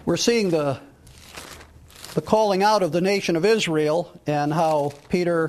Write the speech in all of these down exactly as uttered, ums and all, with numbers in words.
we're seeing the the calling out of the nation of Israel and how Peter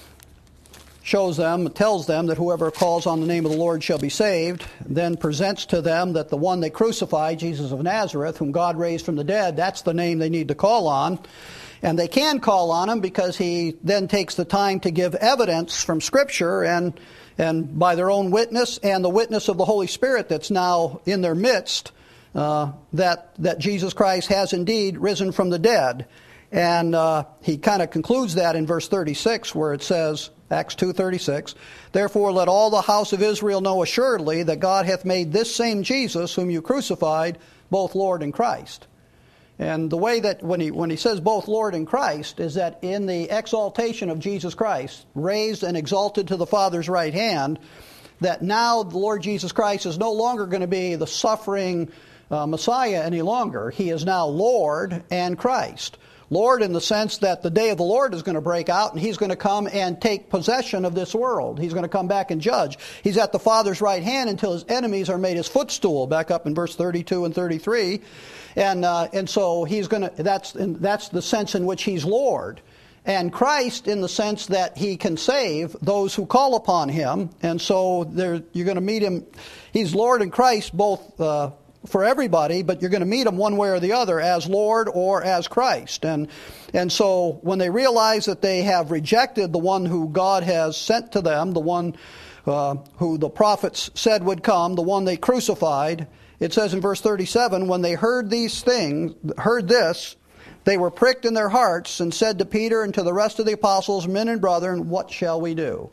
shows them, tells them that whoever calls on the name of the Lord shall be saved, then presents to them that the one they crucified, Jesus of Nazareth, whom God raised from the dead, that's the name they need to call on. And they can call on him because he then takes the time to give evidence from Scripture and and by their own witness and the witness of the Holy Spirit that's now in their midst, uh, that that Jesus Christ has indeed risen from the dead. And uh, he kind of concludes that in verse thirty-six, where it says, Acts two thirty-six, "Therefore let all the house of Israel know assuredly that God hath made this same Jesus, whom you crucified, both Lord and Christ." And the way that when he when he says both Lord and Christ is that in the exaltation of Jesus Christ, raised and exalted to the Father's right hand, that now the Lord Jesus Christ is no longer going to be the suffering uh, Messiah any longer. He is now Lord and Christ. Lord in the sense that the day of the Lord is going to break out and he's going to come and take possession of this world. He's going to come back and judge. He's at the Father's right hand until his enemies are made his footstool, back up in verse thirty-two and thirty-three. And uh, and so he's going to, that's, that's the sense in which he's Lord. And Christ in the sense that he can save those who call upon him. And so there, you're going to meet him. He's Lord and Christ both uh, for everybody, but you're going to meet him one way or the other as Lord or as Christ. And and so when they realize that they have rejected the one who God has sent to them, the one uh, who the prophets said would come, the one they crucified, it says in verse thirty-seven, when they heard these things, heard this, they were pricked in their hearts and said to Peter and to the rest of the apostles, men and brethren, what shall we do?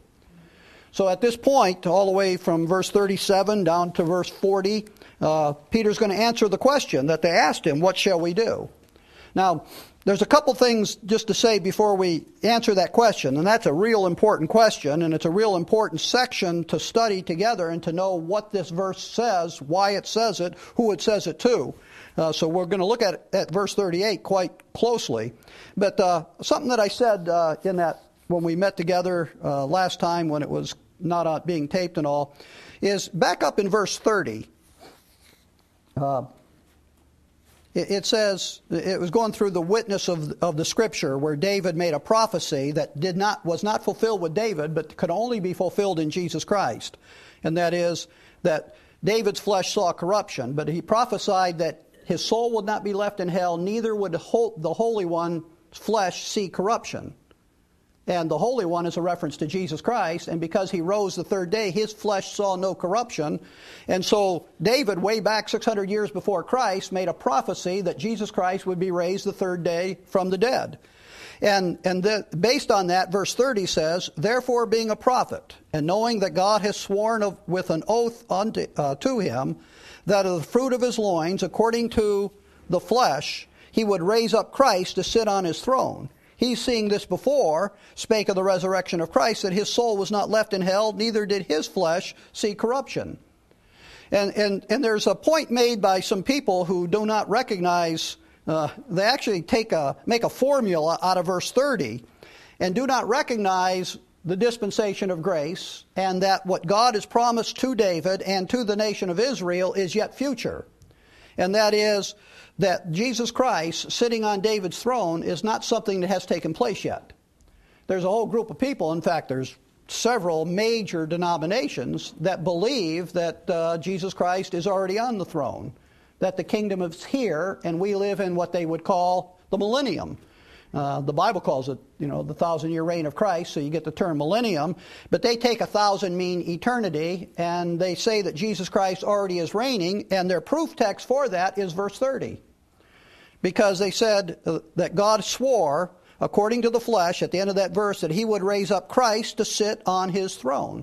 So at this point, all the way from verse thirty-seven down to verse forty, uh, Peter's going to answer the question that they asked him, what shall we do? Now, there's a couple things just to say before we answer that question, and that's a real important question, and it's a real important section to study together and to know what this verse says, why it says it, who it says it to. Uh, so we're going to look at, at verse thirty-eight quite closely. But uh, something that I said uh, in that when we met together uh, last time when it was not uh, being taped and all, is back up in verse thirty. Uh, it, it says, it was going through the witness of, of the Scripture where David made a prophecy that did not was not fulfilled with David, but could only be fulfilled in Jesus Christ. And that is that David's flesh saw corruption, but he prophesied that his soul would not be left in hell, neither would the Holy One's flesh see corruption. And the Holy One is a reference to Jesus Christ, and because he rose the third day, his flesh saw no corruption. And so David, way back six hundred years before Christ, made a prophecy that Jesus Christ would be raised the third day from the dead. And, and the, based on that, verse thirty says, therefore being a prophet, and knowing that God has sworn of, with an oath unto, uh, to him, that of the fruit of his loins, according to the flesh, he would raise up Christ to sit on his throne. He, seeing this before, spake of the resurrection of Christ, that his soul was not left in hell, neither did his flesh see corruption. And and, and there's a point made by some people who do not recognize, uh, they actually take a make a formula out of verse thirty, and do not recognize the dispensation of grace, and that what God has promised to David and to the nation of Israel is yet future. And that is that Jesus Christ sitting on David's throne is not something that has taken place yet. There's a whole group of people, in fact, there's several major denominations that believe that uh, Jesus Christ is already on the throne, that the kingdom is here, and we live in what they would call the millennium. Uh, the Bible calls it, you know, the thousand-year reign of Christ, so you get the term millennium. But they take a thousand mean eternity, and they say that Jesus Christ already is reigning, and their proof text for that is verse thirty. Because they said uh, that God swore, according to the flesh, at the end of that verse, that he would raise up Christ to sit on his throne.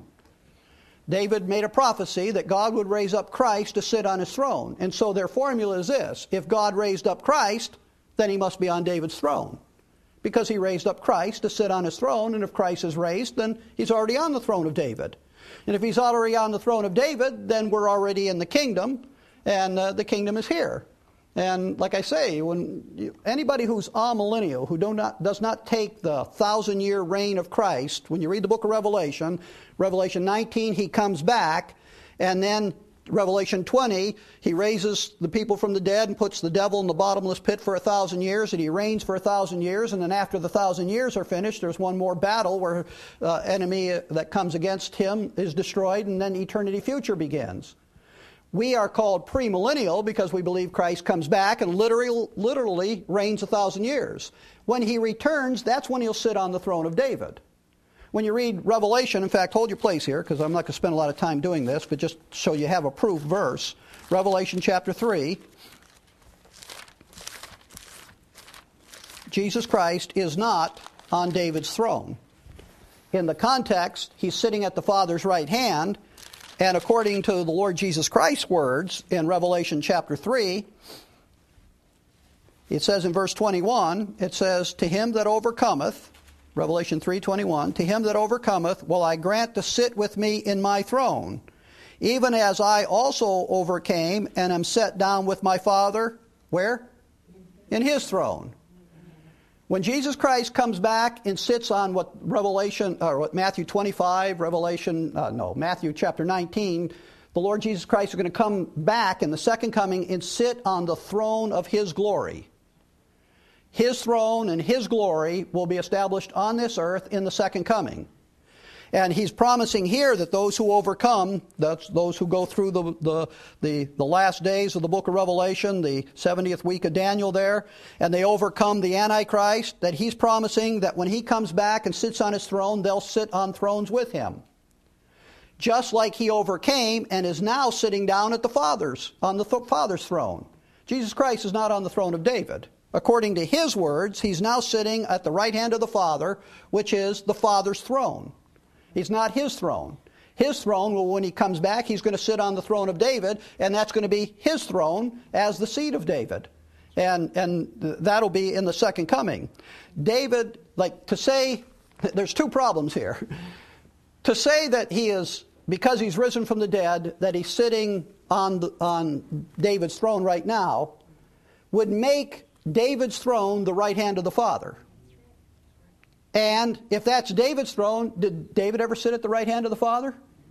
David made a prophecy that God would raise up Christ to sit on his throne. And so their formula is this: if God raised up Christ, then he must be on David's throne. Because he raised up Christ to sit on his throne, and if Christ is raised, then he's already on the throne of David. And if he's already on the throne of David, then we're already in the kingdom, and uh, the kingdom is here. And like I say, when you, anybody who's amillennial, who do not, does not take the thousand-year reign of Christ, when you read the book of Revelation, Revelation nineteen, he comes back, and then Revelation twenty, he raises the people from the dead and puts the devil in the bottomless pit for a thousand years, and he reigns for a thousand years, and then after the thousand years are finished, there's one more battle where uh, enemy that comes against him is destroyed, and then eternity future begins. We are called premillennial because we believe Christ comes back and literally, literally reigns a thousand years. When he returns, that's when he'll sit on the throne of David. When you read Revelation, in fact, hold your place here because I'm not going to spend a lot of time doing this, but just so you have a proof verse. Revelation chapter three. Jesus Christ is not on David's throne. In the context, he's sitting at the Father's right hand, and according to the Lord Jesus Christ's words in Revelation chapter three, it says in verse twenty-one, it says, "To him that overcometh," Revelation three twenty-one, "to him that overcometh will I grant to sit with me in my throne, even as I also overcame and am set down with my Father," where? In his throne. When Jesus Christ comes back and sits on what Revelation, or what Matthew twenty-five, Revelation, uh, no, Matthew chapter nineteen, the Lord Jesus Christ is going to come back in the second coming and sit on the throne of his glory. His throne and his glory will be established on this earth in the second coming. And he's promising here that those who overcome, that's those who go through the, the, the, the last days of the book of Revelation, the seventieth week of Daniel there, and they overcome the Antichrist, that he's promising that when he comes back and sits on his throne, they'll sit on thrones with him. Just like he overcame and is now sitting down at the Father's, on the th- Father's throne. Jesus Christ is not on the throne of David. According to his words, he's now sitting at the right hand of the Father, which is the Father's throne. He's not his throne. His throne, well, when he comes back, he's going to sit on the throne of David, and that's going to be his throne as the seed of David. And, and that'll be in the second coming. David, like to say, there's two problems here. To say that he is, because he's risen from the dead, that he's sitting on, the, on David's throne right now, would make David's throne the right hand of the Father. And if that's David's throne, did David ever sit at the right hand of the Father?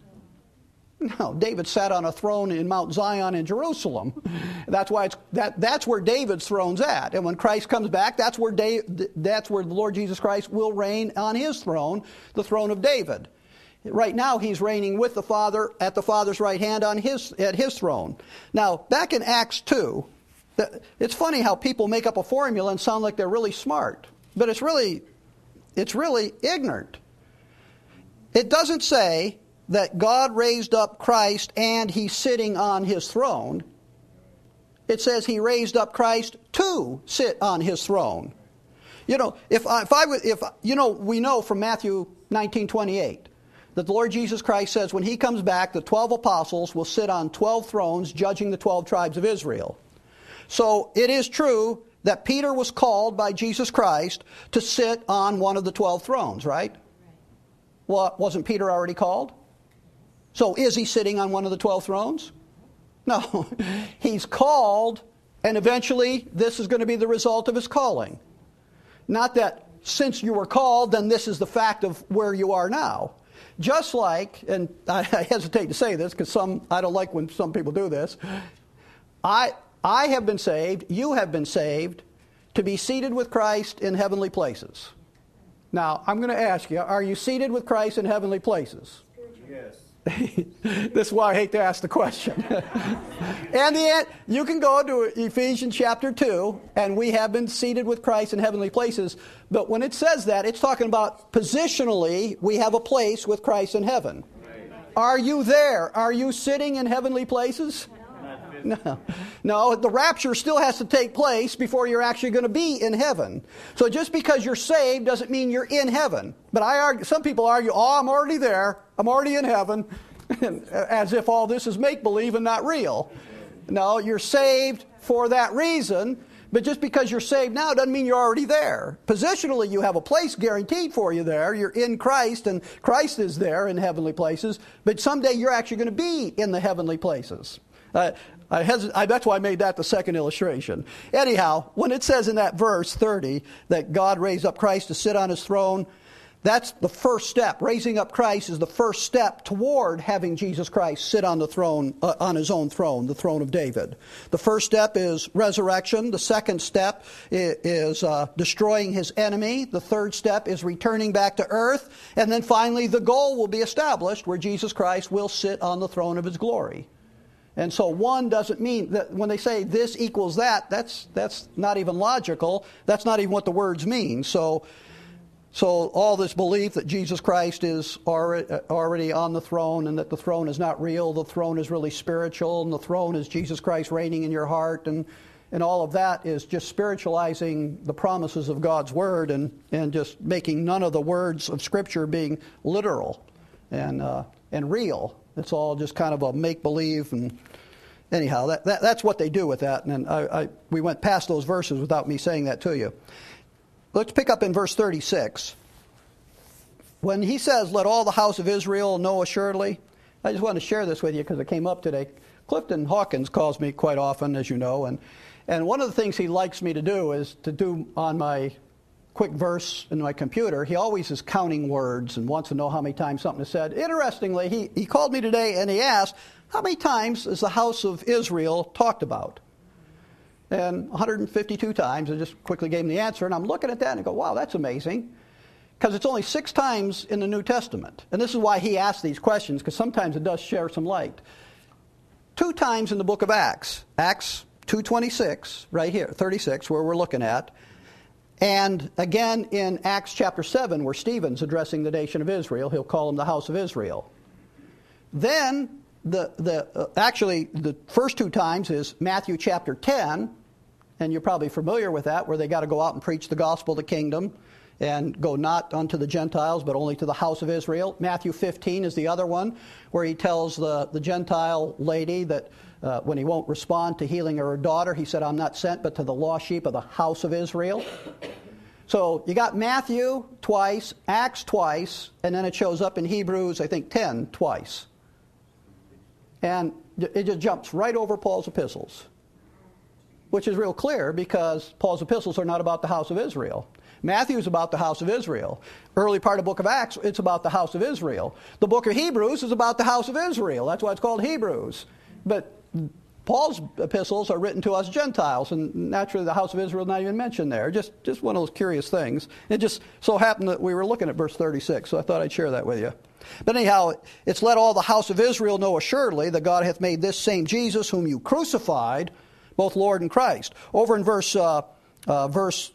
No, David sat on a throne in Mount Zion in Jerusalem. That's why it's that that's where David's throne's at. And when Christ comes back, that's where Dave, that's where the Lord Jesus Christ will reign on his throne, the throne of David. Right now he's reigning with the Father at the Father's right hand on his at his throne. Now, back in Acts two, it's funny how people make up a formula and sound like they're really smart, but it's really it's really ignorant. It doesn't say that God raised up Christ and he's sitting on his throne. It says he raised up Christ to sit on his throne. You know, if I, if I would, if you know, we know from Matthew nineteen twenty-eight that the Lord Jesus Christ says when he comes back, the twelve apostles will sit on twelve thrones, judging the twelve tribes of Israel. So it is true that Peter was called by Jesus Christ to sit on one of the twelve thrones, right? Well, wasn't Peter already called? So is he sitting on one of the twelve thrones? No. He's called, and eventually this is going to be the result of his calling. Not that since you were called, then this is the fact of where you are now. Just like, and I hesitate to say this because some I don't like when some people do this, I... I have been saved, you have been saved, to be seated with Christ in heavenly places. Now, I'm going to ask you, are you seated with Christ in heavenly places? Yes. This is why I hate to ask the question. And the, you can go to Ephesians chapter two, and we have been seated with Christ in heavenly places. But when it says that, it's talking about positionally, we have a place with Christ in heaven. Are you there? Are you sitting in heavenly places? No, no. The rapture still has to take place before you're actually going to be in heaven. So just because you're saved doesn't mean you're in heaven. But I argue, some people argue, oh, I'm already there. I'm already in heaven. As if all this is make-believe and not real. No, you're saved for that reason. But just because you're saved now doesn't mean you're already there. Positionally, you have a place guaranteed for you there. You're in Christ, and Christ is there in heavenly places. But someday you're actually going to be in the heavenly places. Uh, I hes- I, that's why I made that the second illustration. Anyhow, when it says in that verse thirty that God raised up Christ to sit on his throne, That's the first step. Raising up Christ is the first step toward having Jesus Christ sit on the throne, uh, on his own throne, the throne of David. The first step is resurrection. The second step is, is uh, destroying his enemy. The third step is returning back to earth. And then finally, the goal will be established where Jesus Christ will sit on the throne of his glory. And so one doesn't mean that when they say this equals that, that's that's not even logical. That's not even what the words mean. So So all this belief that Jesus Christ is already on the throne and that the throne is not real, the throne is really spiritual, and the throne is Jesus Christ reigning in your heart, and, and all of that is just spiritualizing the promises of God's Word and, and just making none of the words of Scripture being literal and uh, and real. It's all just kind of a make-believe. And anyhow, that, that that's what they do with that. And I, I we went past those verses without me saying that to you. Let's pick up in verse thirty-six. When he says, let all the house of Israel know assuredly, I just want to share this with you because it came up today. Clifton Hawkins calls me quite often, as you know, and, and one of the things he likes me to do is to do on my quick verse in my computer. He always is counting words and wants to know how many times something is said. Interestingly, he, he called me today and he asked, how many times is the house of Israel talked about? And one hundred fifty-two times. I just quickly gave him the answer, and I'm looking at that and I go, wow, that's amazing. Because it's only six times in the New Testament. And this is why he asked these questions, because sometimes it does share some light. Two times in the book of Acts. Acts two twenty-six, right here, thirty-six, where we're looking at. And again in Acts chapter seven, where Stephen's addressing the nation of Israel. He'll call them the house of Israel. Then The, the, uh, actually, the first two times is Matthew chapter ten, and you're probably familiar with that, where they got to go out and preach the gospel of the kingdom and go not unto the Gentiles, but only to the house of Israel. Matthew fifteen is the other one, where he tells the, the Gentile lady that uh, when he won't respond to healing her daughter, he said, I'm not sent but to the lost sheep of the house of Israel. So you got Matthew twice, Acts twice, and then it shows up in Hebrews, I think, ten twice. And it just jumps right over Paul's epistles, which is real clear because Paul's epistles are not about the house of Israel. Matthew's about the house of Israel. Early part of the book of Acts, it's about the house of Israel. The book of Hebrews is about the house of Israel. That's why it's called Hebrews. But Paul's epistles are written to us Gentiles, and naturally the house of Israel is not even mentioned there. Just, just one of those curious things. It just so happened that we were looking at verse thirty-six, so I thought I'd share that with you. But anyhow, it's let all the house of Israel know assuredly that God hath made this same Jesus whom you crucified, both Lord and Christ. Over in verse uh, uh, verse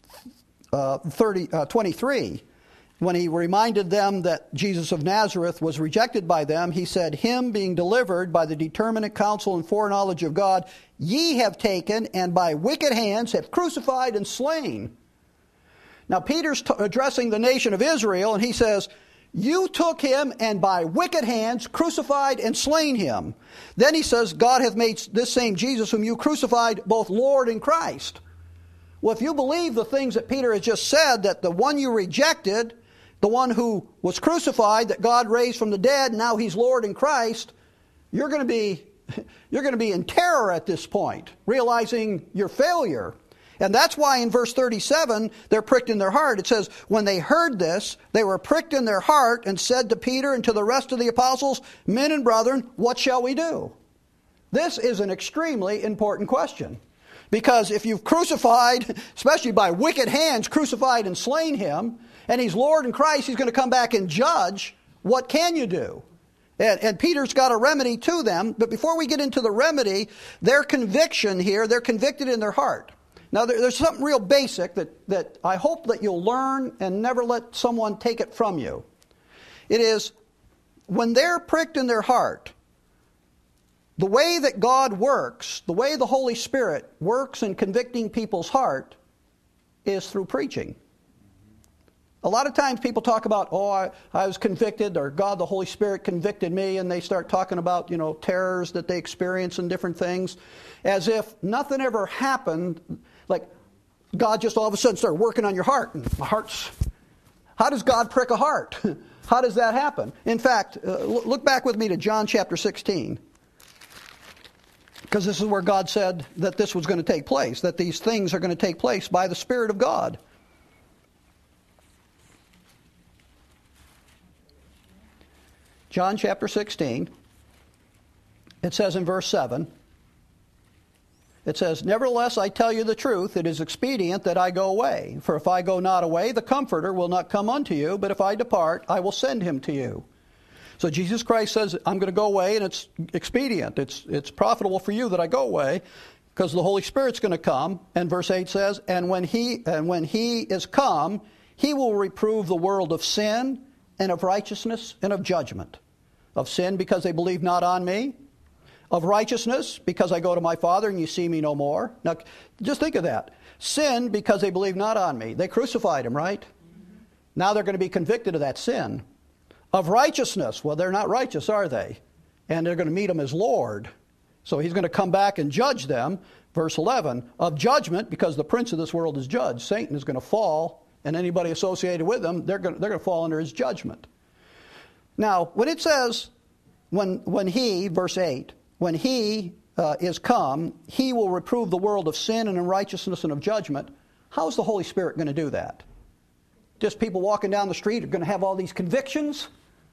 uh, thirty, uh, twenty-three, when he reminded them that Jesus of Nazareth was rejected by them, he said, him being delivered by the determinate counsel and foreknowledge of God, ye have taken and by wicked hands have crucified and slain. Now Peter's t- addressing the nation of Israel, and he says, you took him and by wicked hands crucified and slain him. Then he says, God hath made this same Jesus whom you crucified both Lord and Christ. Well, if you believe the things that Peter has just said, that the one you rejected, the one who was crucified, that God raised from the dead, now he's Lord and Christ, you're going to be, you're going to be in terror at this point, realizing your failure. And that's why in verse thirty-seven, they're pricked in their heart. It says, when they heard this, they were pricked in their heart and said to Peter and to the rest of the apostles, men and brethren, what shall we do? This is an extremely important question. Because if you've crucified, especially by wicked hands, crucified and slain him, and he's Lord in Christ, he's going to come back and judge, what can you do? And, and Peter's got a remedy to them. But before we get into the remedy, their conviction here, they're convicted in their heart. Now, there, there's something real basic that, that I hope that you'll learn and never let someone take it from you. It is, when they're pricked in their heart, the way that God works, the way the Holy Spirit works in convicting people's heart is through preaching. A lot of times people talk about, oh, I, I was convicted, or God, the Holy Spirit convicted me, and they start talking about, you know, terrors that they experience and different things, as if nothing ever happened. Like God just all of a sudden started working on your heart, and my heart's... How does God prick a heart? How does that happen? In fact, uh, look back with me to John chapter sixteen. Because this is where God said that this was going to take place, that these things are going to take place by the Spirit of God. John chapter sixteen, it says in verse seven, it says, "Nevertheless, I tell you the truth, it is expedient that I go away. For if I go not away, the Comforter will not come unto you, but if I depart, I will send him to you." So Jesus Christ says, I'm going to go away, and it's expedient. It's, it's profitable for you that I go away, because the Holy Spirit's going to come. And verse eight says, and when he and when he is come, he will reprove the world of sin, and of righteousness, and of judgment. Of sin, because they believe not on me. Of righteousness, because I go to my Father and you see me no more. Now, just think of that. Sin, because they believe not on me. They crucified him, right? Mm-hmm. Now they're going to be convicted of that sin. Of righteousness, well, they're not righteous, are they? And they're going to meet him as Lord. So he's going to come back and judge them. Verse eleven, of judgment, because the prince of this world is judged. Satan is going to fall, and anybody associated with him, they're going to, they're going to fall under his judgment. Now, when it says, when, when he, verse eight, when he uh, is come, he will reprove the world of sin and unrighteousness and of judgment. How is the Holy Spirit going to do that? Just people walking down the street are going to have all these convictions?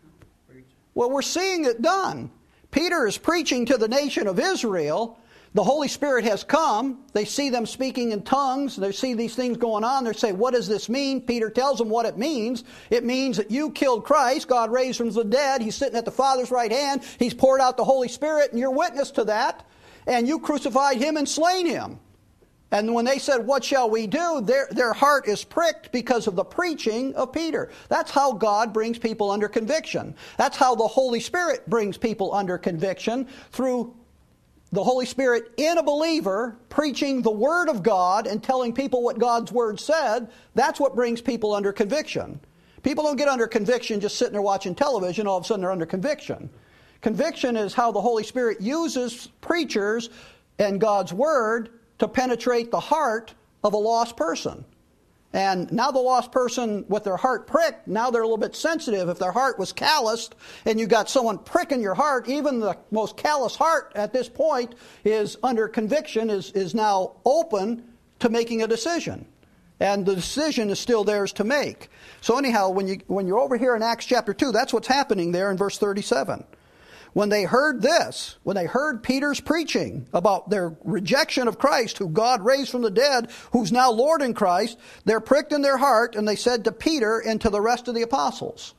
Well, we're seeing it done. Peter is preaching to the nation of Israel. The Holy Spirit has come. They see them speaking in tongues. They see these things going on. They say, what does this mean? Peter tells them what it means. It means that you killed Christ. God raised him from the dead. He's sitting at the Father's right hand. He's poured out the Holy Spirit, and you're witness to that. And you crucified him and slain him. And when they said, what shall we do? Their, their heart is pricked because of the preaching of Peter. That's how God brings people under conviction. That's how the Holy Spirit brings people under conviction, through the Holy Spirit in a believer preaching the Word of God and telling people what God's Word said. That's what brings people under conviction. People don't get under conviction just sitting there watching television. All of a sudden they're under conviction. Conviction is how the Holy Spirit uses preachers and God's Word to penetrate the heart of a lost person. And now the lost person with their heart pricked, now they're a little bit sensitive. If their heart was calloused and you got someone pricking your heart, even the most callous heart at this point is under conviction, is, is now open to making a decision. And the decision is still theirs to make. So anyhow, when, you, when you're over here in Acts chapter two, that's what's happening there in verse thirty-seven. When they heard this, when they heard Peter's preaching about their rejection of Christ, who God raised from the dead, who's now Lord in Christ, they're pricked in their heart, and they said to Peter and to the rest of the apostles.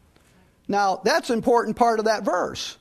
Now, that's an important part of that verse.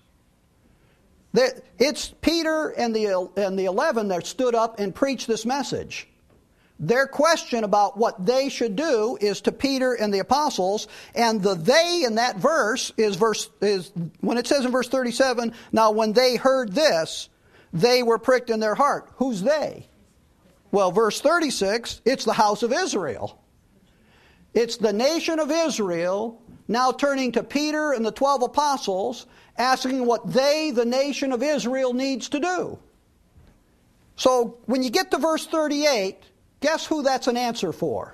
It's Peter and the, and the eleven that stood up and preached this message. Their question about what they should do is to Peter and the apostles, and the they in that verse is verse is when it says in verse thirty-seven, now when they heard this, they were pricked in their heart. Who's they? Well, verse thirty-six, it's the house of Israel. It's the nation of Israel now turning to Peter and the twelve apostles, asking what they, the nation of Israel, needs to do. So when you get to verse thirty-eight, guess who that's an answer for?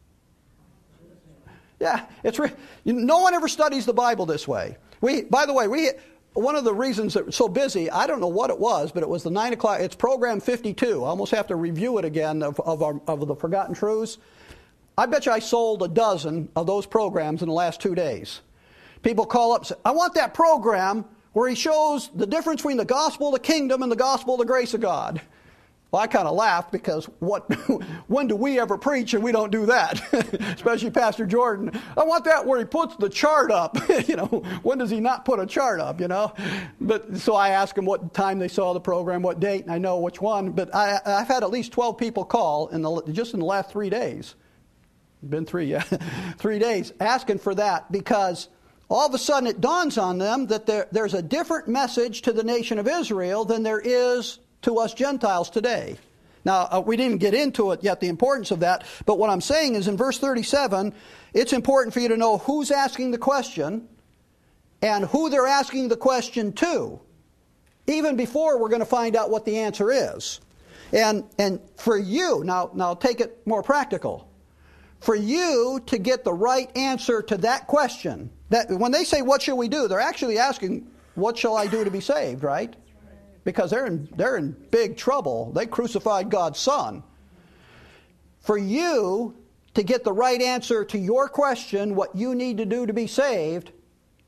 Yeah, it's re- no one ever studies the Bible this way. We, by the way, we one of the reasons that we're so busy, I don't know what it was, but it was the nine o'clock. It's program fifty-two. I almost have to review it again of of, our, of the Forgotten Truths. I bet you I sold a dozen of those programs in the last two days. People call up and say, I want that program where he shows the difference between the gospel of the kingdom and the gospel of the grace of God. Well, I kind of laugh because what, when do we ever preach and we don't do that? Especially Pastor Jordan. I want that where he puts the chart up. You know, when does he not put a chart up, you know? But so I ask him what time they saw the program, what date, and I know which one. But I, I've had at least twelve people call in the, just in the last three days. Been three, yeah. three days asking for that, because all of a sudden it dawns on them that there, there's a different message to the nation of Israel than there is to us Gentiles today. Now, uh, we didn't get into it yet, the importance of that, but what I'm saying is in verse thirty-seven, it's important for you to know who's asking the question and who they're asking the question to, even before we're going to find out what the answer is. And and for you, now, now take it more practical. For you to get the right answer to that question, that when they say, what shall we do? They're actually asking, what shall I do to be saved, right? Because they're in, they're in big trouble. They crucified God's Son. For you to get the right answer to your question, what you need to do to be saved,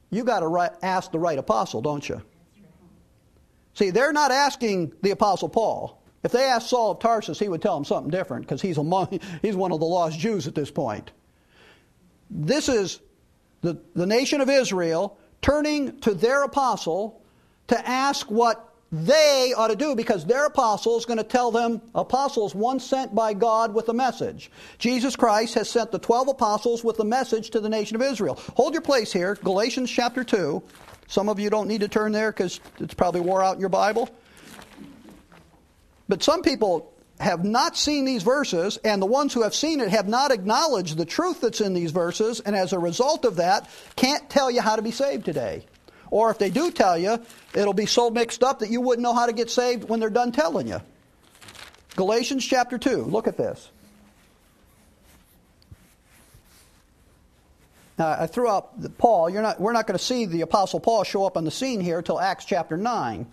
you got to right, ask the right apostle, don't you? See, they're not asking the Apostle Paul. If they asked Saul of Tarsus, he would tell them something different because he's, among, he's one of the lost Jews at this point. This is the, the nation of Israel turning to their apostle to ask what they ought to do, because their apostle is going to tell them, apostles once sent by God with a message. Jesus Christ has sent the twelve apostles with a message to the nation of Israel. Hold your place here, Galatians chapter two. Some of you don't need to turn there because it's probably wore out in your Bible. But some people have not seen these verses, and the ones who have seen it have not acknowledged the truth that's in these verses, and as a result of that, can't tell you how to be saved today. Or if they do tell you, it'll be so mixed up that you wouldn't know how to get saved when they're done telling you. Galatians chapter two, look at this. Now, I threw out the Paul. You're not, we're not going to see the Apostle Paul show up on the scene here until Acts chapter nine.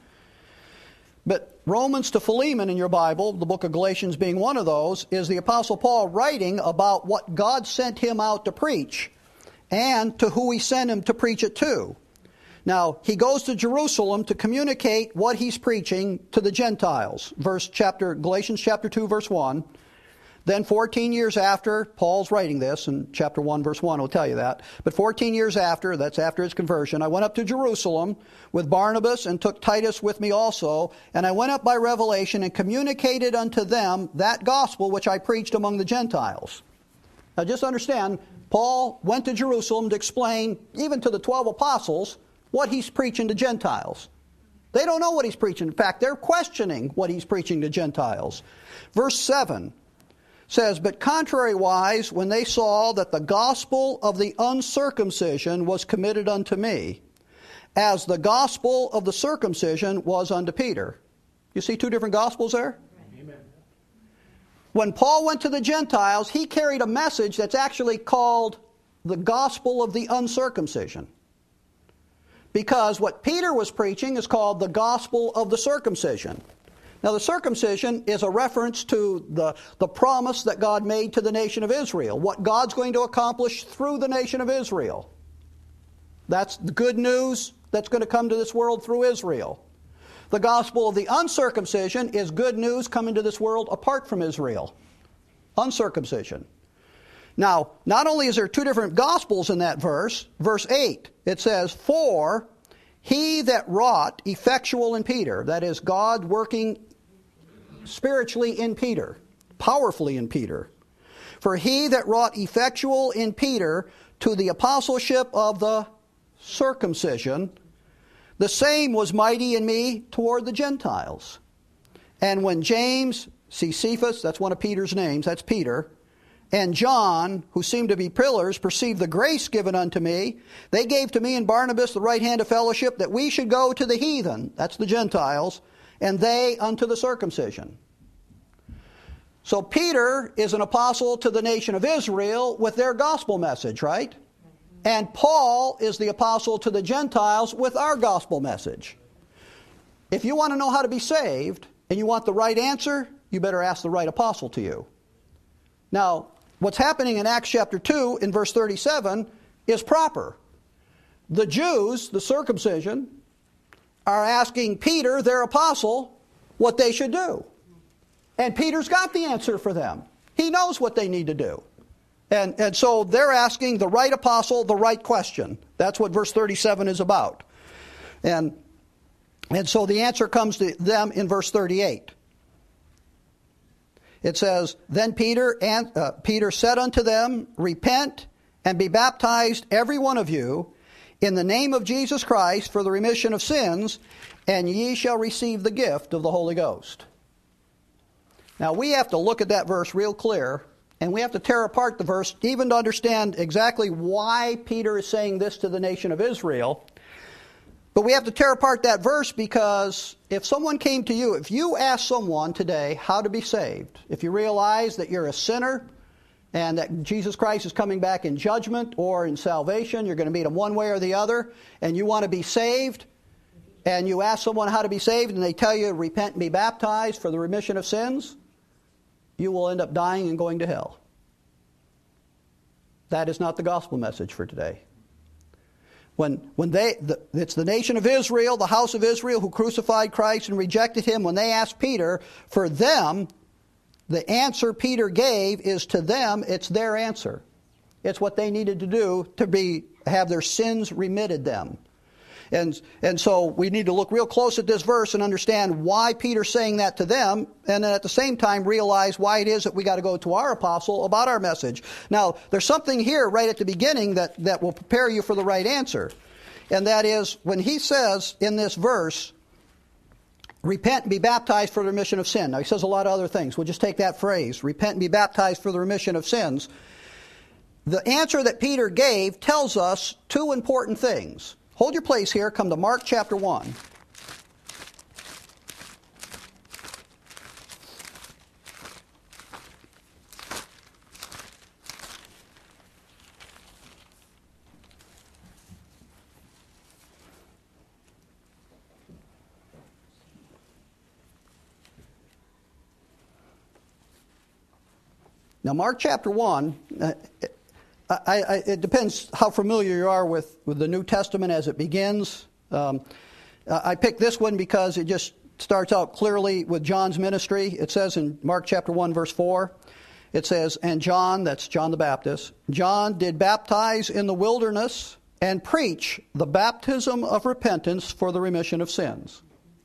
But Romans to Philemon in your Bible, the book of Galatians being one of those, is the Apostle Paul writing about what God sent him out to preach and to who he sent him to preach it to. Now, he goes to Jerusalem to communicate what he's preaching to the Gentiles. Verse chapter Galatians chapter two, verse one. Then fourteen years after, Paul's writing this, and chapter one, verse one will tell you that. But fourteen years after, that's after his conversion, I went up to Jerusalem with Barnabas and took Titus with me also. And I went up by revelation and communicated unto them that gospel which I preached among the Gentiles. Now just understand, Paul went to Jerusalem to explain, even to the twelve apostles, what he's preaching to Gentiles. They don't know what he's preaching. In fact, they're questioning what he's preaching to Gentiles. Verse seven says, but contrariwise, when they saw that the gospel of the uncircumcision was committed unto me, as the gospel of the circumcision was unto Peter. You see two different gospels there? Amen. When Paul went to the Gentiles, he carried a message that's actually called the gospel of the uncircumcision. Because what Peter was preaching is called the gospel of the circumcision. Now the circumcision is a reference to the, the promise that God made to the nation of Israel. What God's going to accomplish through the nation of Israel. That's the good news that's going to come to this world through Israel. The gospel of the uncircumcision is good news coming to this world apart from Israel. Uncircumcision. Now, not only is there two different gospels in that verse, verse eight, it says, for he that wrought effectual in Peter, that is God working spiritually in Peter, powerfully in Peter. For he that wrought effectual in Peter to the apostleship of the circumcision, the same was mighty in me toward the Gentiles. And when James, see Cephas, that's one of Peter's names, that's Peter, and John, who seemed to be pillars, perceived the grace given unto me. They gave to me and Barnabas the right hand of fellowship, that we should go to the heathen, that's the Gentiles, and they unto the circumcision. So Peter is an apostle to the nation of Israel with their gospel message, right? And Paul is the apostle to the Gentiles with our gospel message. If you want to know how to be saved, and you want the right answer, you better ask the right apostle to you. Now, what's happening in Acts chapter two in verse thirty-seven is proper. The Jews, the circumcision, are asking Peter, their apostle, what they should do. And Peter's got the answer for them. He knows what they need to do. And, and so they're asking the right apostle the right question. That's what verse thirty-seven is about. And, and so the answer comes to them in verse thirty-eight. It says, Then Peter, and, uh, Peter said unto them, Repent and be baptized every one of you in the name of Jesus Christ for the remission of sins, and ye shall receive the gift of the Holy Ghost. Now we have to look at that verse real clear, and we have to tear apart the verse even to understand exactly why Peter is saying this to the nation of Israel. But we have to tear apart that verse, because if someone came to you, if you ask someone today how to be saved, if you realize that you're a sinner and that Jesus Christ is coming back in judgment or in salvation, you're going to meet him one way or the other, and you want to be saved, and you ask someone how to be saved and they tell you repent and be baptized for the remission of sins, you will end up dying and going to hell. That is not the gospel message for today. When, when they, the, it's the nation of Israel, the house of Israel, who crucified Christ and rejected him. When they asked Peter, for them, the answer Peter gave is to them, it's their answer. It's what they needed to do to be have their sins remitted them. And, and so we need to look real close at this verse and understand why Peter's saying that to them, and then at the same time realize why it is that we got to go to our apostle about our message. Now, there's something here right at the beginning that, that will prepare you for the right answer. And that is when he says in this verse, repent and be baptized for the remission of sin. Now, he says a lot of other things. We'll just take that phrase, repent and be baptized for the remission of sins. The answer that Peter gave tells us two important things. Hold your place here. Come to Mark chapter one. Now, Mark chapter one, uh, I, I, it depends how familiar you are with, with the New Testament as it begins. Um, I picked this one because it just starts out clearly with John's ministry. It says in Mark chapter one, verse four, it says, and John, that's John the Baptist, John did baptize in the wilderness and preach the baptism of repentance for the remission of sins.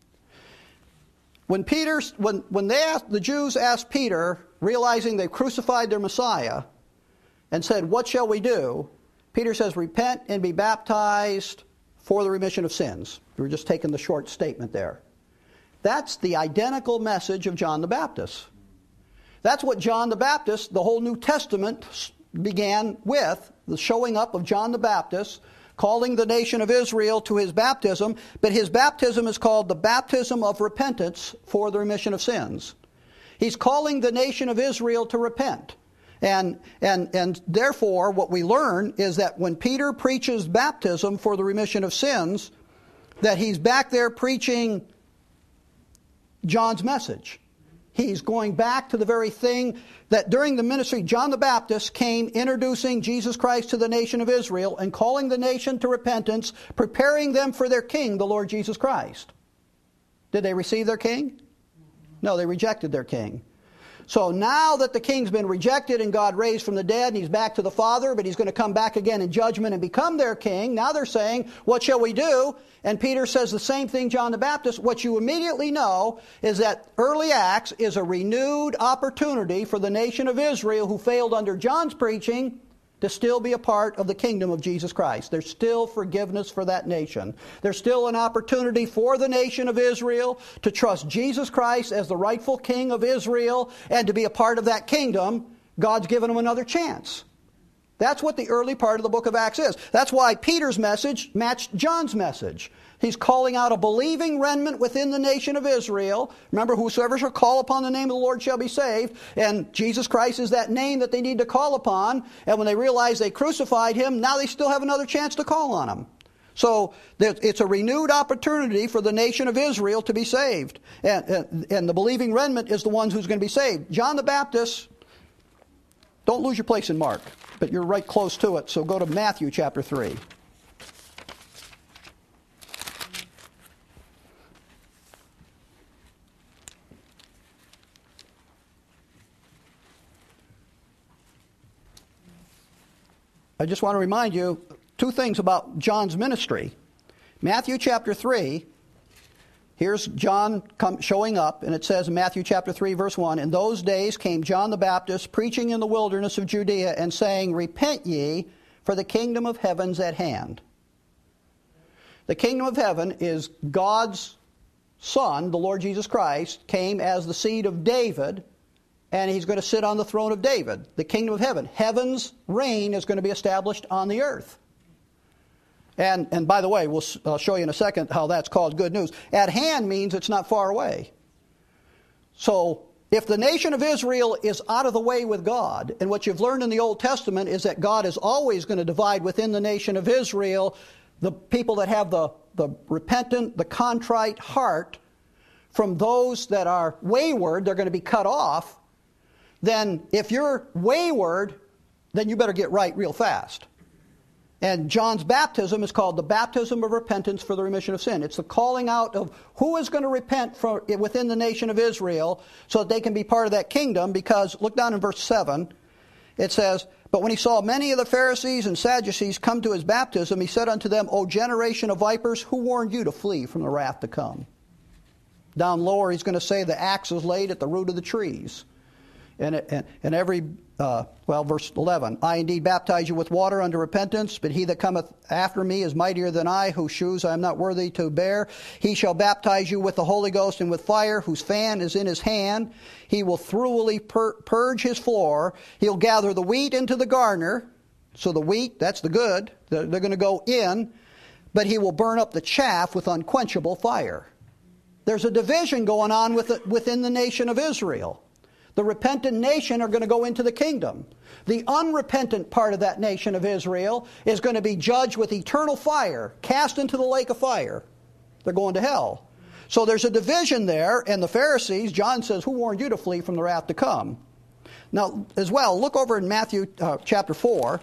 When Peter, when, when they asked, the Jews asked Peter, realizing they've crucified their Messiah, and said, what shall we do? Peter says, repent and be baptized for the remission of sins. We're just taking the short statement there. That's the identical message of John the Baptist. That's what John the Baptist, the whole New Testament began with, the showing up of John the Baptist, calling the nation of Israel to his baptism, but his baptism is called the baptism of repentance for the remission of sins. He's calling the nation of Israel to repent. And, and, and therefore, what we learn is that when Peter preaches baptism for the remission of sins, that he's back there preaching John's message. He's going back to the very thing that during the ministry, John the Baptist came introducing Jesus Christ to the nation of Israel and calling the nation to repentance, preparing them for their king, the Lord Jesus Christ. Did they receive their king? No, they rejected their king. So now that the king's been rejected and God raised from the dead and he's back to the Father, but he's going to come back again in judgment and become their king, now they're saying, what shall we do? And Peter says the same thing John the Baptist. What you immediately know is that early Acts is a renewed opportunity for the nation of Israel who failed under John's preaching to still be a part of the kingdom of Jesus Christ. There's still forgiveness for that nation. There's still an opportunity for the nation of Israel to trust Jesus Christ as the rightful king of Israel and to be a part of that kingdom. God's given them another chance. That's what the early part of the book of Acts is. That's why Peter's message matched John's message. He's calling out a believing remnant within the nation of Israel. Remember, whosoever shall call upon the name of the Lord shall be saved. And Jesus Christ is that name that they need to call upon. And when they realize they crucified him, now they still have another chance to call on him. So it's a renewed opportunity for the nation of Israel to be saved. And, and, and the believing remnant is the ones who's going to be saved. John the Baptist, don't lose your place in Mark, but you're right close to it. So go to Matthew chapter three. I just want to remind you two things about John's ministry. Matthew chapter three, here's John come, showing up, and it says in Matthew chapter three, verse one, in those days came John the Baptist, preaching in the wilderness of Judea, and saying, repent ye, for the kingdom of heaven's at hand. The kingdom of heaven is God's Son, the Lord Jesus Christ, came as the seed of David, and he's going to sit on the throne of David, the kingdom of heaven. Heaven's reign is going to be established on the earth. And, and by the way, we'll I'll show you in a second how that's called good news. At hand means it's not far away. So if the nation of Israel is out of the way with God, and what you've learned in the Old Testament is that God is always going to divide within the nation of Israel the people that have the, the repentant, the contrite heart from those that are wayward, they're going to be cut off. Then if you're wayward, then you better get right real fast. And John's baptism is called the baptism of repentance for the remission of sin. It's the calling out of who is going to repent from within the nation of Israel so that they can be part of that kingdom. Because, look down in verse seven, it says, "But when he saw many of the Pharisees and Sadducees come to his baptism, he said unto them, O generation of vipers, who warned you to flee from the wrath to come?" Down lower, he's going to say the axe is laid at the root of the trees. And, and, and every, uh, well, verse eleven, "I indeed baptize you with water unto repentance, but he that cometh after me is mightier than I, whose shoes I am not worthy to bear. He shall baptize you with the Holy Ghost and with fire, whose fan is in his hand. He will thoroughly pur- purge his floor. He'll gather the wheat into the garner." So the wheat, that's the good. They're, they're going to go in. "But he will burn up the chaff with unquenchable fire." There's a division going on with it, within the nation of Israel. The repentant nation are going to go into the kingdom. The unrepentant part of that nation of Israel is going to be judged with eternal fire, cast into the lake of fire. They're going to hell. So there's a division there, and the Pharisees, John says, who warned you to flee from the wrath to come? Now, as well, look over in Matthew uh, chapter four,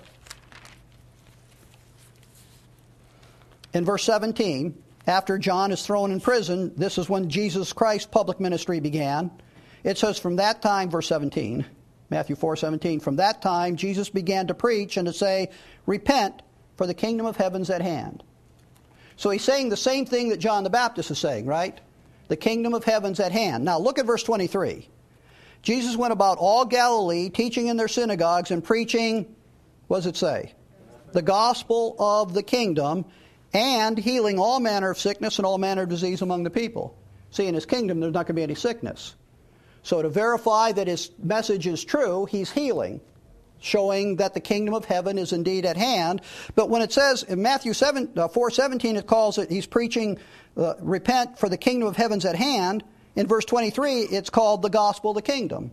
in verse seventeen. After John is thrown in prison, this is when Jesus Christ's public ministry began. It says, from that time, verse seventeen, Matthew four seventeen, "From that time Jesus began to preach and to say, Repent, for the kingdom of heaven's at hand." So he's saying the same thing that John the Baptist is saying, right? The kingdom of heaven's at hand. Now look at verse twenty-three. "Jesus went about all Galilee, teaching in their synagogues and preaching," what does it say? "The gospel of the kingdom, and healing all manner of sickness and all manner of disease among the people." See, in his kingdom there's not going to be any sickness. So to verify that his message is true, he's healing, showing that the kingdom of heaven is indeed at hand. But when it says in Matthew four seventeen, it calls it, he's preaching, uh, repent for the kingdom of heaven's at hand. In verse twenty-three, it's called the gospel of the kingdom.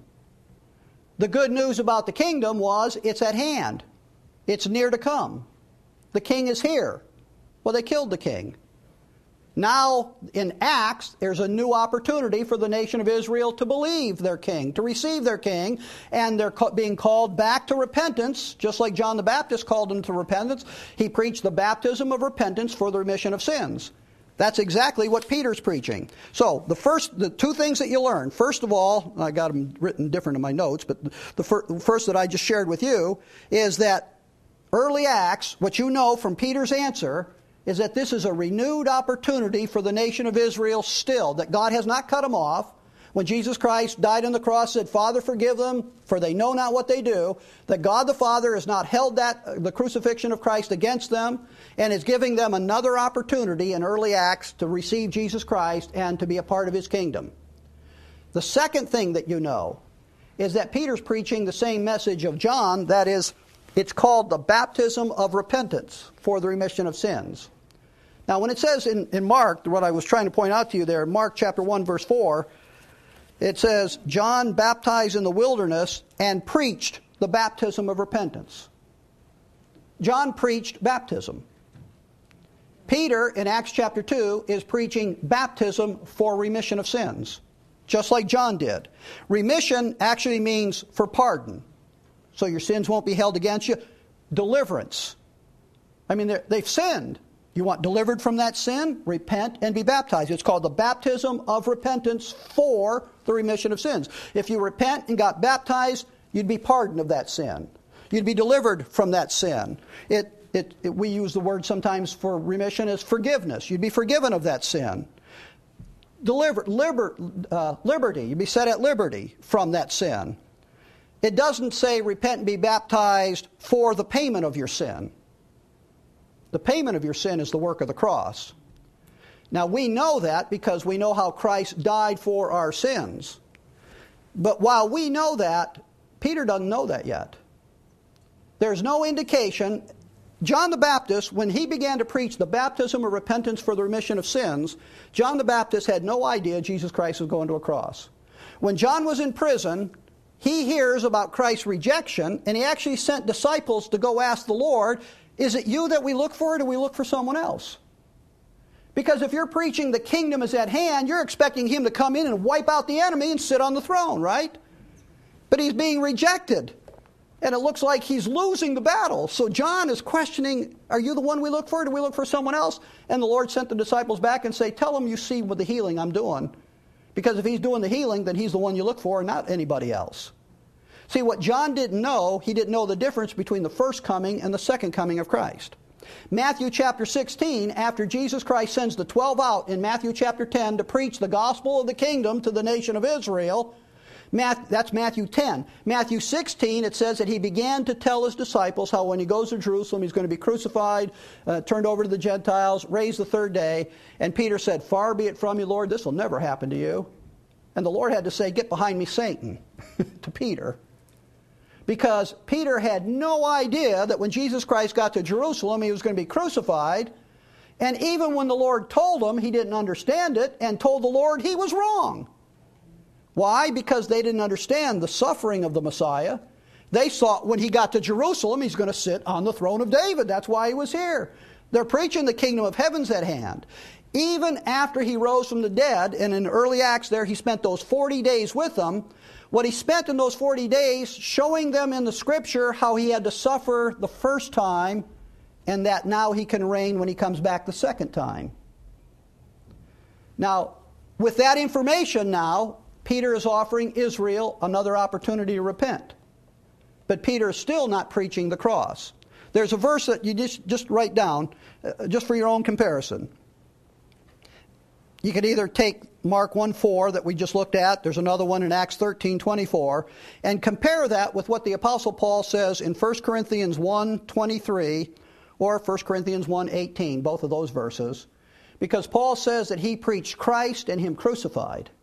The good news about the kingdom was it's at hand. It's near to come. The king is here. Well, they killed the king. Now, in Acts, there's a new opportunity for the nation of Israel to believe their king, to receive their king, and they're being called back to repentance, just like John the Baptist called them to repentance. He preached the baptism of repentance for the remission of sins. That's exactly what Peter's preaching. So, the first, the two things that you learn, first of all, I got them written different in my notes, but the fir- first that I just shared with you is that early Acts, what you know from Peter's answer, is that this is a renewed opportunity for the nation of Israel still, that God has not cut them off. When Jesus Christ died on the cross, said, Father, forgive them, for they know not what they do, that God the Father has not held that the crucifixion of Christ against them, and is giving them another opportunity in early Acts to receive Jesus Christ and to be a part of his kingdom. The second thing that you know is that Peter's preaching the same message of John, that is, it's called the baptism of repentance for the remission of sins. Now, when it says in, in Mark, what I was trying to point out to you there, Mark chapter one, verse four, it says, John baptized in the wilderness and preached the baptism of repentance. John preached baptism. Peter, in Acts chapter two, is preaching baptism for remission of sins, just like John did. Remission actually means for pardon. So your sins won't be held against you. Deliverance. I mean, they've sinned. You want delivered from that sin? Repent and be baptized. It's called the baptism of repentance for the remission of sins. If you repent and got baptized, you'd be pardoned of that sin. You'd be delivered from that sin. It, it, it, we use the word sometimes for remission as forgiveness. You'd be forgiven of that sin. Deliver, liber, uh, liberty. You'd be set at liberty from that sin. It doesn't say repent and be baptized for the payment of your sin. The payment of your sin is the work of the cross. Now, we know that because we know how Christ died for our sins. But while we know that, Peter doesn't know that yet. There's no indication. John the Baptist, when he began to preach the baptism of repentance for the remission of sins, John the Baptist had no idea Jesus Christ was going to a cross. When John was in prison, he hears about Christ's rejection, and he actually sent disciples to go ask the Lord, is it you that we look for, or do we look for someone else? Because if you're preaching the kingdom is at hand, you're expecting him to come in and wipe out the enemy and sit on the throne, right? But he's being rejected. And it looks like he's losing the battle. So John is questioning, are you the one we look for? Do we look for someone else? And the Lord sent the disciples back and say, tell him you see with the healing I'm doing. Because if he's doing the healing, then he's the one you look for, not anybody else. See, what John didn't know, he didn't know the difference between the first coming and the second coming of Christ. Matthew chapter sixteen, after Jesus Christ sends the twelve out in Matthew chapter ten to preach the gospel of the kingdom to the nation of Israel, that's Matthew ten. Matthew sixteen, it says that he began to tell his disciples how when he goes to Jerusalem, he's going to be crucified, uh, turned over to the Gentiles, raised the third day. And Peter said, far be it from you, Lord, this will never happen to you. And the Lord had to say, get behind me, Satan, to Peter. Because Peter had no idea that when Jesus Christ got to Jerusalem, he was going to be crucified. And even when the Lord told him, he didn't understand it and told the Lord he was wrong. Why? Because they didn't understand the suffering of the Messiah. They thought when he got to Jerusalem, he's going to sit on the throne of David. That's why he was here. They're preaching the kingdom of heaven's at hand. Even after he rose from the dead, and in early Acts there, he spent those forty days with them. What he spent in those forty days, showing them in the Scripture how he had to suffer the first time, and that now he can reign when he comes back the second time. Now, with that information now, Peter is offering Israel another opportunity to repent. But Peter is still not preaching the cross. There's a verse that you just, just write down, uh, just for your own comparison. You could either take Mark one four that we just looked at, there's another one in Acts thirteen twenty-four, and compare that with what the Apostle Paul says in First Corinthians one twenty-three or First Corinthians one eighteen, both of those verses. Because Paul says that he preached Christ and him crucified.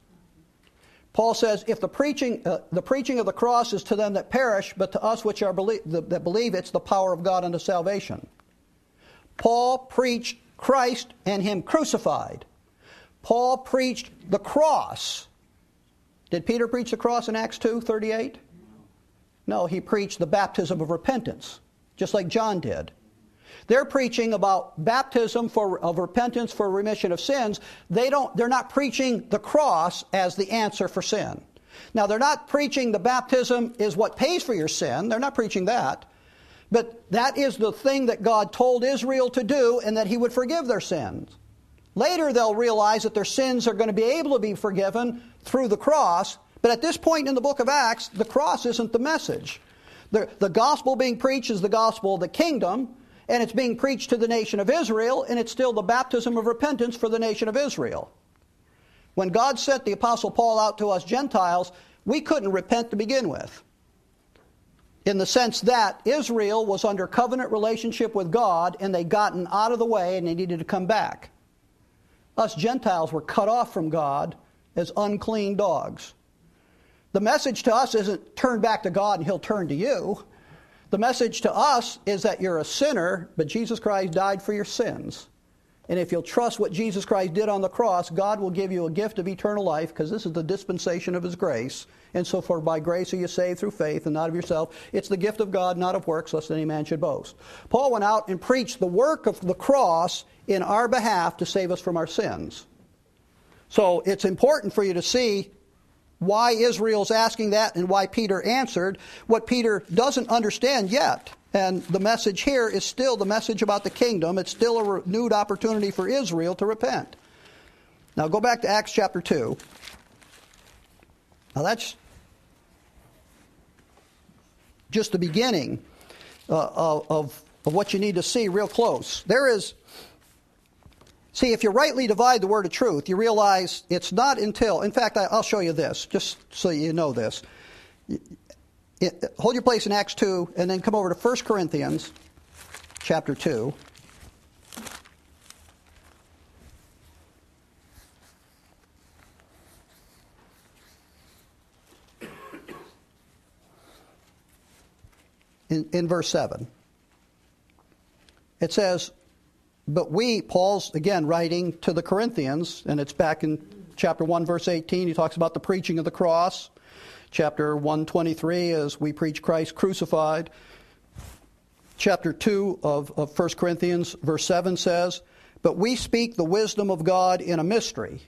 Paul says, if the preaching uh, the preaching of the cross is to them that perish, but to us which are belie- that believe it's the power of God unto salvation. Paul preached Christ and him crucified. Paul preached the cross. Did Peter preach the cross in Acts two thirty-eight? No, he preached the baptism of repentance, just like John did. They're preaching about baptism for, of repentance for remission of sins. They don't, they're not preaching the cross as the answer for sin. Now, they're not preaching the baptism is what pays for your sin. They're not preaching that. But that is the thing that God told Israel to do, and that he would forgive their sins. Later, they'll realize that their sins are going to be able to be forgiven through the cross. But at this point in the book of Acts, the cross isn't the message. The, the gospel being preached is the gospel of the kingdom, and it's being preached to the nation of Israel, and it's still the baptism of repentance for the nation of Israel. When God sent the Apostle Paul out to us Gentiles, we couldn't repent to begin with. In the sense that Israel was under covenant relationship with God, and they'd gotten out of the way, and they needed to come back. Us Gentiles were cut off from God as unclean dogs. The message to us isn't turn back to God and he'll turn to you. The message to us is that you're a sinner, but Jesus Christ died for your sins. And if you'll trust what Jesus Christ did on the cross, God will give you a gift of eternal life, because this is the dispensation of his grace. And so for by grace are you saved through faith, and not of yourself. It's the gift of God, not of works, lest any man should boast. Paul went out and preached the work of the cross in our behalf to save us from our sins. So it's important for you to see why Israel's asking that and why Peter answered what Peter doesn't understand yet. And the message here is still the message about the kingdom. It's still a renewed opportunity for Israel to repent. Now go back to Acts chapter two. Now that's just the beginning uh, of, of what you need to see real close. There is, see, if you rightly divide the word of truth, you realize it's not until, in fact, I, I'll show you this, just so you know this. It, hold your place in Acts two, and then come over to First Corinthians chapter two. In, in verse seven. It says, but we, Paul's, again, writing to the Corinthians, and it's back in chapter one, verse eighteen, he talks about the preaching of the cross. Chapter one twenty-three is we preach Christ crucified. Chapter two of, of First Corinthians, verse seven says, but we speak the wisdom of God in a mystery.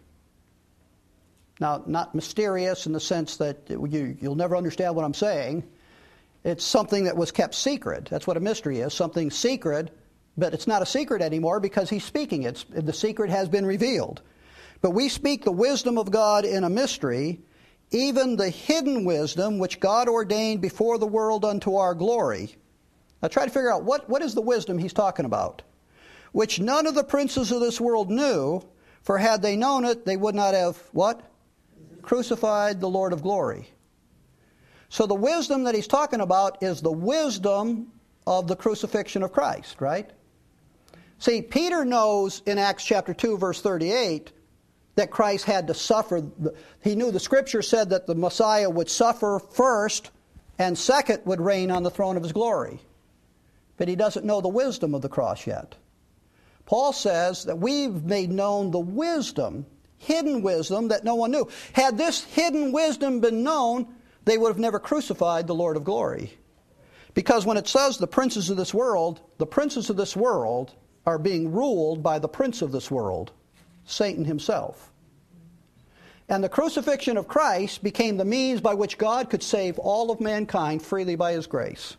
Now, not mysterious in the sense that you, you'll never understand what I'm saying. It's something that was kept secret. That's what a mystery is, something secret, but it's not a secret anymore because he's speaking. It's, the secret has been revealed. But we speak the wisdom of God in a mystery, even the hidden wisdom which God ordained before the world unto our glory. Now try to figure out what, what is the wisdom he's talking about. Which none of the princes of this world knew, for had they known it, they would not have, what? Crucified the Lord of glory. So the wisdom that he's talking about is the wisdom of the crucifixion of Christ, right? See, Peter knows in Acts chapter two, verse thirty-eight, that Christ had to suffer. He knew the Scripture said that the Messiah would suffer first and second would reign on the throne of his glory. But he doesn't know the wisdom of the cross yet. Paul says that we've made known the wisdom, hidden wisdom that no one knew. Had this hidden wisdom been known, they would have never crucified the Lord of glory. Because when it says the princes of this world, the princes of this world are being ruled by the prince of this world, Satan himself. And the crucifixion of Christ became the means by which God could save all of mankind freely by his grace.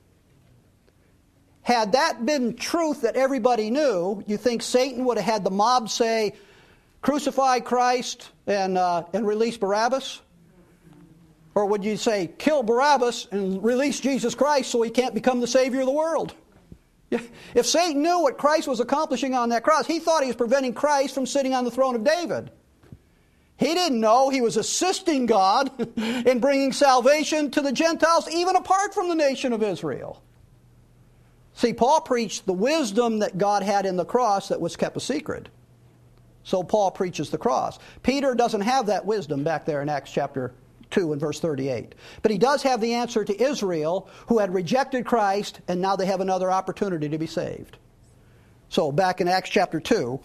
Had that been truth that everybody knew, you think Satan would have had the mob say, crucify Christ and, uh, and release Barabbas? Or would you say, kill Barabbas and release Jesus Christ so he can't become the Savior of the world? If Satan knew what Christ was accomplishing on that cross, he thought he was preventing Christ from sitting on the throne of David. He didn't know he was assisting God in bringing salvation to the Gentiles, even apart from the nation of Israel. See, Paul preached the wisdom that God had in the cross that was kept a secret. So Paul preaches the cross. Peter doesn't have that wisdom back there in Acts chapter two and verse thirty-eight. But he does have the answer to Israel, who had rejected Christ, and now they have another opportunity to be saved. So back in Acts chapter two,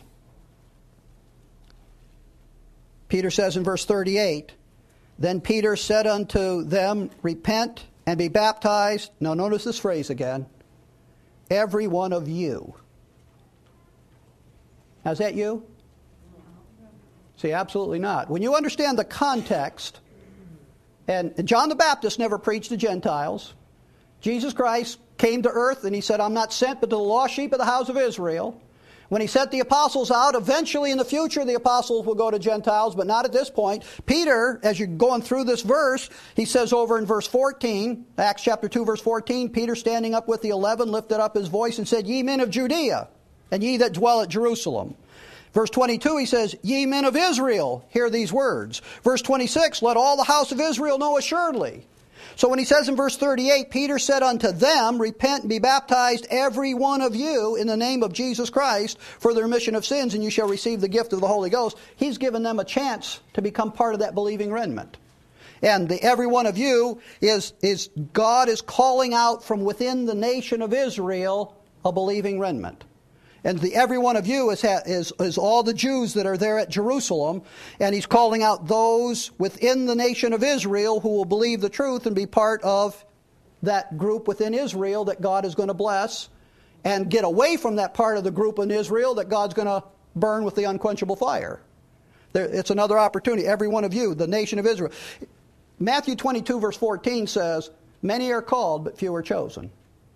Peter says in verse thirty-eight, Then Peter said unto them, Repent and be baptized. Now notice this phrase again. Every one of you. Now is that you? See, absolutely not. When you understand the context, and John the Baptist never preached to Gentiles. Jesus Christ came to earth and he said, I'm not sent but to the lost sheep of the house of Israel. When he sent the apostles out, eventually in the future the apostles will go to Gentiles, but not at this point. Peter, as you're going through this verse, he says over in verse fourteen, Acts chapter two, verse fourteen, Peter standing up with the eleven lifted up his voice and said, Ye men of Judea, and ye that dwell at Jerusalem. Verse twenty-two, he says, Ye men of Israel, hear these words. Verse twenty-six, let all the house of Israel know assuredly. So when he says in verse thirty-eight, Peter said unto them, Repent and be baptized every one of you in the name of Jesus Christ for the remission of sins, and you shall receive the gift of the Holy Ghost. He's given them a chance to become part of that believing remnant. And the every one of you is, is God is calling out from within the nation of Israel a believing remnant. And the every one of you is, is, is all the Jews that are there at Jerusalem. And he's calling out those within the nation of Israel who will believe the truth and be part of that group within Israel that God is going to bless. And get away from that part of the group in Israel that God's going to burn with the unquenchable fire. There, it's another opportunity. Every one of you, the nation of Israel. Matthew twenty-two verse fourteen says, Many are called, but few are chosen.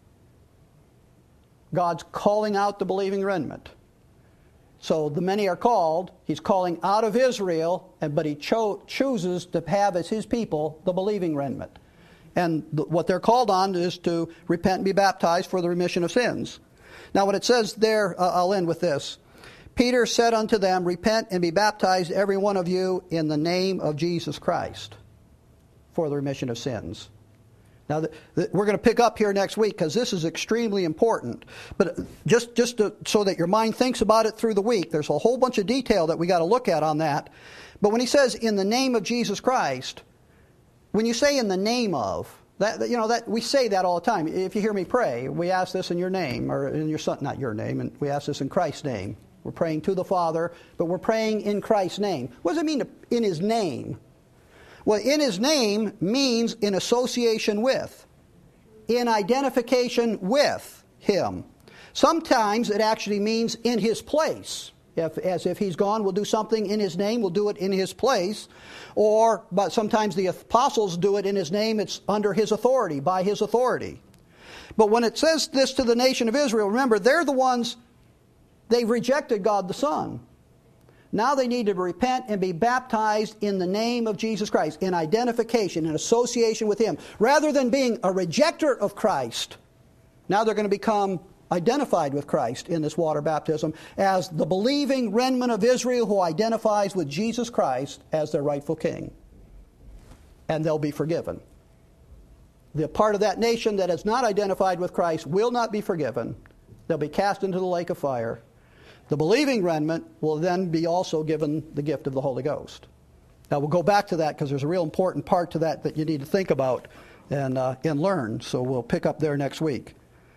God's calling out the believing remnant. So the many are called. He's calling out of Israel, and but he cho- chooses to have as his people the believing remnant. And th- what they're called on is to repent and be baptized for the remission of sins. Now when it says there, uh, I'll end with this. Peter said unto them, Repent and be baptized every one of you in the name of Jesus Christ for the remission of sins. Now, the, the, we're going to pick up here next week because this is extremely important. But just, just to, so that your mind thinks about it through the week, there's a whole bunch of detail that we got to look at on that. But when he says, in the name of Jesus Christ, when you say in the name of, that you know that we say that all the time. If you hear me pray, we ask this in your name, or in your son, not your name, and we ask this in Christ's name. We're praying to the Father, but we're praying in Christ's name. What does it mean to, in his name? Well, in his name means in association with, in identification with him. Sometimes it actually means in his place. If, as if he's gone, we'll do something in his name, we'll do it in his place. Or, but sometimes the apostles do it in his name, it's under his authority, by his authority. But when it says this to the nation of Israel, remember, they're the ones, they've rejected God the Son. Now they need to repent and be baptized in the name of Jesus Christ, in identification, in association with him. Rather than being a rejecter of Christ, now they're going to become identified with Christ in this water baptism as the believing remnant of Israel who identifies with Jesus Christ as their rightful king. And they'll be forgiven. The part of that nation that is not identified with Christ will not be forgiven. They'll be cast into the lake of fire. The believing remnant will then be also given the gift of the Holy Ghost. Now we'll go back to that because there's a real important part to that that you need to think about and, uh, and learn. So we'll pick up there next week.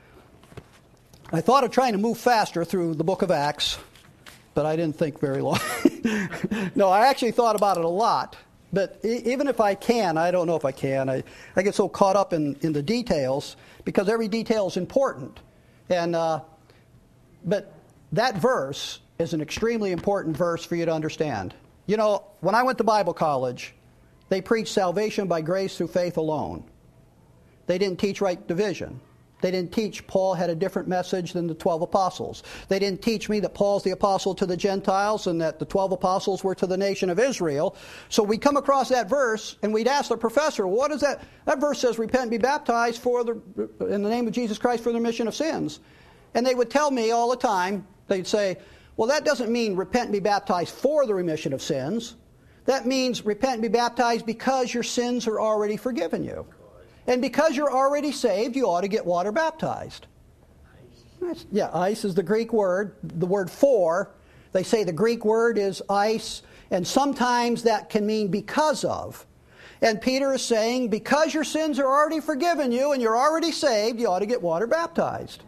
I thought of trying to move faster through the book of Acts, but I didn't think very long. No, I actually thought about it a lot. But e- even if I can, I don't know if I can. I, I get so caught up in, in the details because every detail is important. And uh, but that verse is an extremely important verse for you to understand. You know, when I went to Bible college, they preached salvation by grace through faith alone. They didn't teach right division. They didn't teach Paul had a different message than the twelve apostles. They didn't teach me that Paul's the apostle to the Gentiles and that the twelve apostles were to the nation of Israel. So we'd come across that verse and we'd ask the professor, what is that? That verse says, repent and be baptized for the, in the name of Jesus Christ for the remission of sins. And they would tell me all the time, they'd say, well, that doesn't mean repent and be baptized for the remission of sins. That means repent and be baptized because your sins are already forgiven you. And because you're already saved, you ought to get water baptized. Ice. Yeah, ice is the Greek word. The word for, they say the Greek word is ice, and sometimes that can mean because of. And Peter is saying, because your sins are already forgiven you and you're already saved, you ought to get water baptized.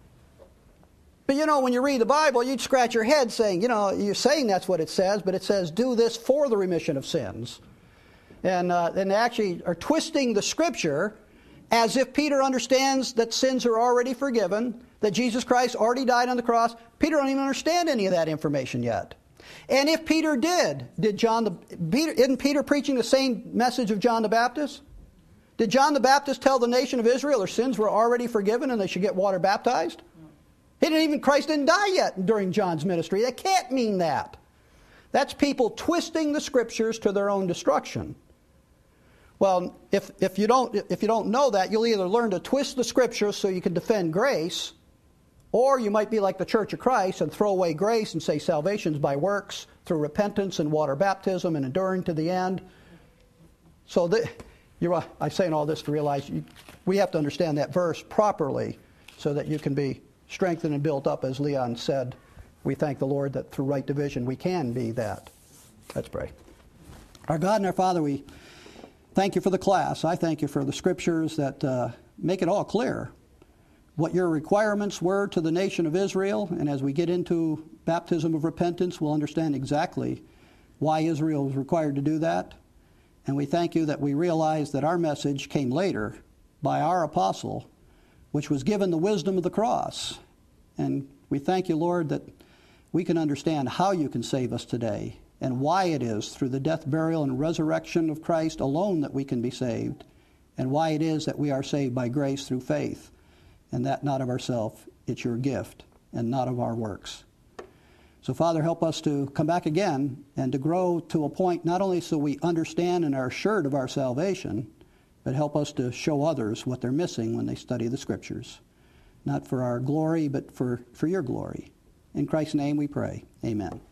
But you know, when you read the Bible, you'd scratch your head saying, you know, you're saying that's what it says, but it says, do this for the remission of sins. And, uh, and they actually are twisting the Scripture as if Peter understands that sins are already forgiven, that Jesus Christ already died on the cross. Peter don't even understand any of that information yet. And if Peter did, did John the Peter, isn't Peter preaching the same message of John the Baptist? Did John the Baptist tell the nation of Israel their sins were already forgiven and they should get water baptized? He didn't even Christ didn't die yet during John's ministry. That can't mean that. That's people twisting the Scriptures to their own destruction. Well, if, if, you don't, if you don't know that, you'll either learn to twist the Scriptures so you can defend grace, or you might be like the Church of Christ and throw away grace and say salvation's by works through repentance and water baptism and enduring to the end. So the, you're, I'm saying all this to realize you, we have to understand that verse properly so that you can be strengthened and built up, as Leon said. We thank the Lord that through right division we can be that. Let's pray. Our God and our Father, we thank you for the class. I thank you for the Scriptures that uh, make it all clear what your requirements were to the nation of Israel. And as we get into baptism of repentance, we'll understand exactly why Israel was required to do that. And we thank you that we realize that our message came later by our apostle, which was given the wisdom of the cross. And we thank you, Lord, that we can understand how you can save us today and why it is through the death, burial, and resurrection of Christ alone that we can be saved, and why it is that we are saved by grace through faith, and that not of ourselves, it's your gift, and not of our works. So, Father, help us to come back again and to grow to a point not only so we understand and are assured of our salvation, but help us to show others what they're missing when they study the Scriptures. Not for our glory, but for, for your glory. In Christ's name we pray. Amen.